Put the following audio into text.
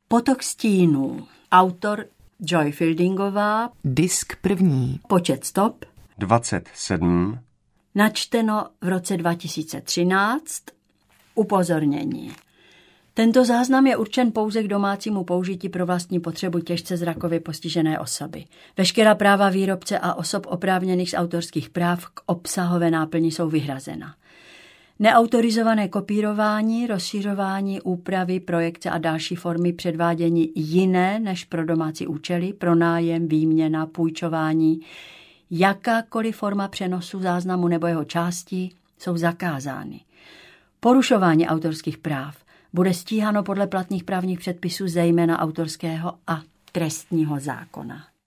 Potok stínů. Autor Joy Fieldingová. Disk první. Počet stop 27. Načteno v roce 2013. Upozornění. Tento záznam je určen pouze k domácímu použití pro vlastní potřebu těžce zrakově postižené osoby. Veškerá práva výrobce a osob oprávněných z autorských práv k obsahové náplni jsou vyhrazena. Neautorizované kopírování, rozšiřování, úpravy, projekce a další formy předvádění jiné než pro domácí účely, pronájem, výměna, půjčování, jakákoliv forma přenosu záznamu nebo jeho částí jsou zakázány. Porušování autorských práv bude stíháno podle platných právních předpisů, zejména autorského a trestního zákona.